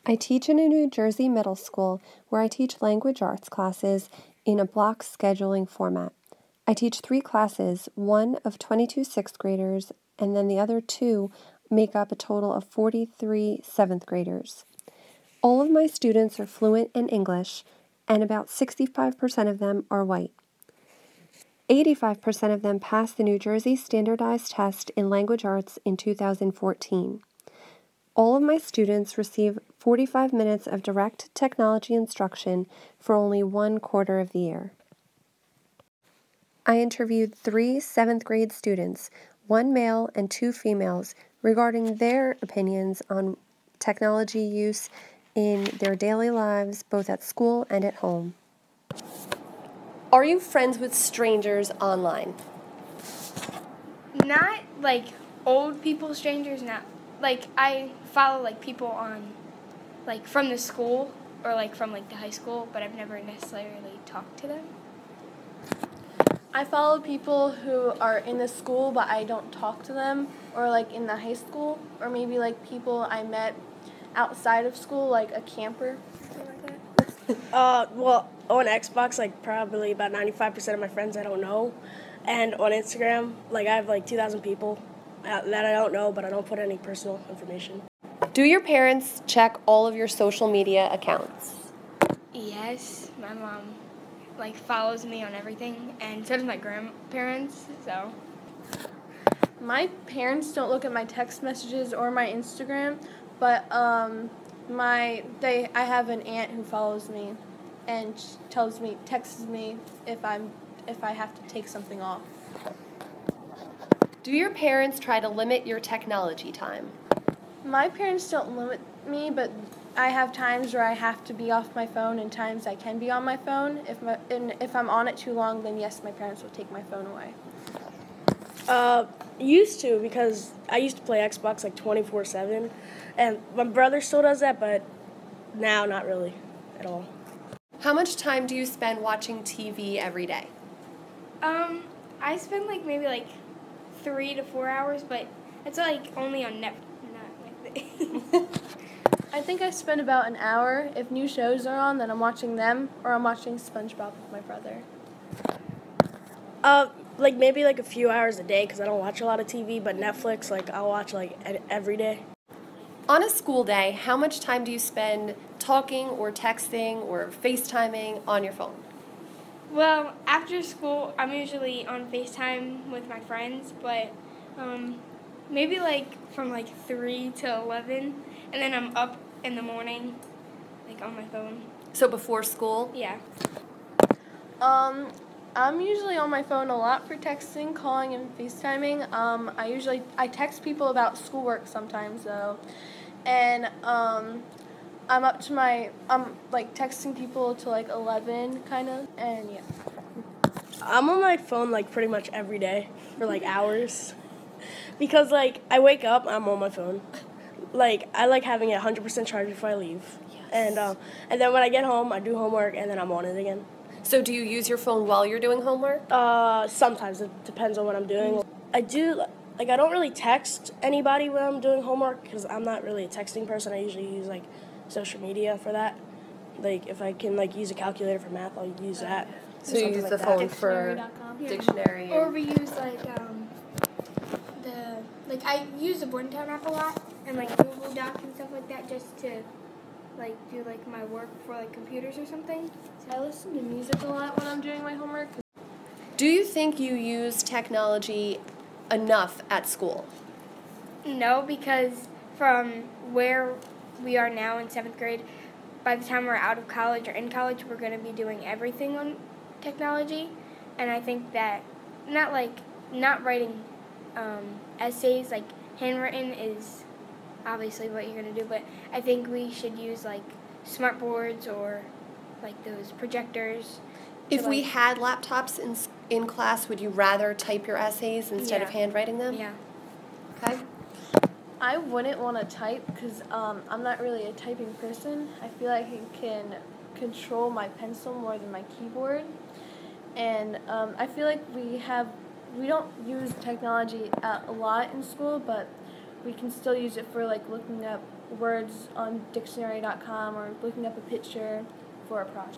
I teach in a New Jersey middle school where I teach language arts classes in a block scheduling format. I teach 3 classes, one of 22 sixth graders, and then the other 2 make up a total of 43 seventh graders. All of my students are fluent in English, and about 65% of them are white. 85% of them passed the New Jersey Standardized Test in Language Arts in 2014. All of my students receive 45 minutes of direct technology instruction for only 1 quarter of the year. I interviewed 3 7th grade students, 1 male and 2 females, regarding their opinions on technology use in their daily lives, both at school and at home. Are you friends with strangers online? Not like old people strangers, not like I follow like people on like from the school or like from like the high school, but I've never necessarily talked to them. I follow people who are in the school but I don't talk to them, or like in the high school, or maybe like people I met outside of school, like a camper, something like that. Well, on Xbox, like probably about 95% of my friends I don't know, and on Instagram, like I have like 2,000 people that I don't know, but I don't put any personal information. Do your parents check all of your social media accounts? Yes, my mom like follows me on everything, and so does my grandparents. So My parents don't look at my text messages or my Instagram, but I have an aunt who follows me, and texts me if I have to take something off. Do your parents try to limit your technology time? My parents don't limit me, but I have times where I have to be off my phone and times I can be on my phone. If I'm on it too long, then yes, my parents will take my phone away. Used to, because I used to play Xbox like 24/7, and my brother still does that, but now not really at all. How much time do you spend watching TV every day? I spend like maybe like 3 to 4 hours, but it's like only on Netflix. I think I spend about an hour. If new shows are on, then I'm watching them, or I'm watching SpongeBob with my brother. Like maybe like a few hours a day, because I don't watch a lot of TV, but Netflix, like I'll watch like every day. On a school day, how much time do you spend talking or texting or FaceTiming on your phone? Well, after school, I'm usually on FaceTime with my friends, but maybe like from like 3 to 11, and then I'm up in the morning, like on my phone. So before school? Yeah. I'm usually on my phone a lot for texting, calling, and FaceTiming. I text people about schoolwork sometimes though, and I'm like texting people to like 11 kind of, and yeah. I'm on my phone like pretty much every day for like hours, because like I wake up, I'm on my phone. Like I like having it 100% charged before I leave, and then when I get home, I do homework, and then I'm on it again. So do you use your phone while you're doing homework? Sometimes it depends on what I'm doing. I don't really text anybody when I'm doing homework, because I'm not really a texting person. I usually use like social media for that. Like if I can like use a calculator for math, I'll use that. So you use the phone for dictionary. Or we use I use the Bordentown app a lot, and like Google Docs and stuff like that, just to like do like my work for like computers or something. I listen to music a lot when I'm doing my homework. Do you think you use technology enough at school? No, because from where we are now in 7th grade, by the time we're out of college or in college, we're going to be doing everything on technology. And I think that not writing essays, like handwritten is obviously what you're going to do, but I think we should use like smart boards or like those projectors. If we had laptops in class, would you rather type your essays instead of handwriting them? Yeah. Okay. I wouldn't want to type because I'm not really a typing person. I feel like I can control my pencil more than my keyboard. And I feel like we don't use technology a lot in school, but we can still use it for like looking up words on dictionary.com or looking up a picture for a project.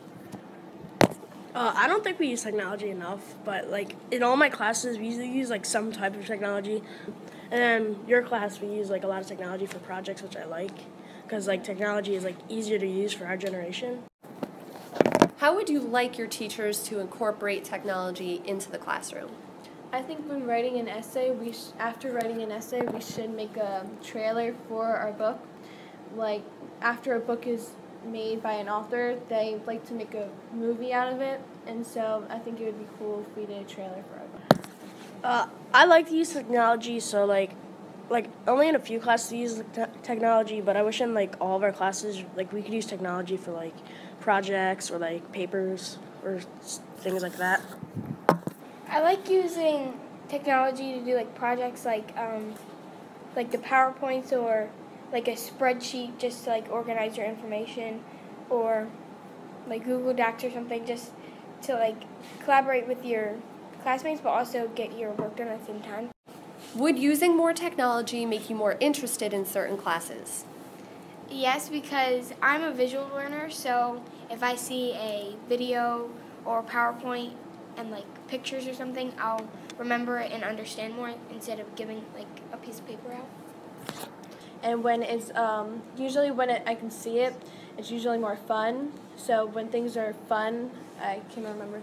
I don't think we use technology enough, but like in all my classes, we usually use like some type of technology. And then your class, we use like a lot of technology for projects, which I like, because like technology is like easier to use for our generation. How would you like your teachers to incorporate technology into the classroom? I think when writing an essay, after writing an essay, we should make a trailer for our book. Like after a book is made by an author, they like to make a movie out of it, and so I think it would be cool if we did a trailer for our book. I like to use technology, so like only in a few classes we use technology, but I wish in like all of our classes like we could use technology for like projects or like papers or things like that. I like using technology to do like projects like the PowerPoints or like a spreadsheet just to like organize your information, or like Google Docs or something, just to like collaborate with your classmates but also get your work done at the same time. Would using more technology make you more interested in certain classes? Yes, because I'm a visual learner, so if I see a video or PowerPoint and like pictures or something, I'll remember it and understand more instead of giving like a piece of paper out. And when it's usually when I can see it, it's usually more fun. So when things are fun, I can remember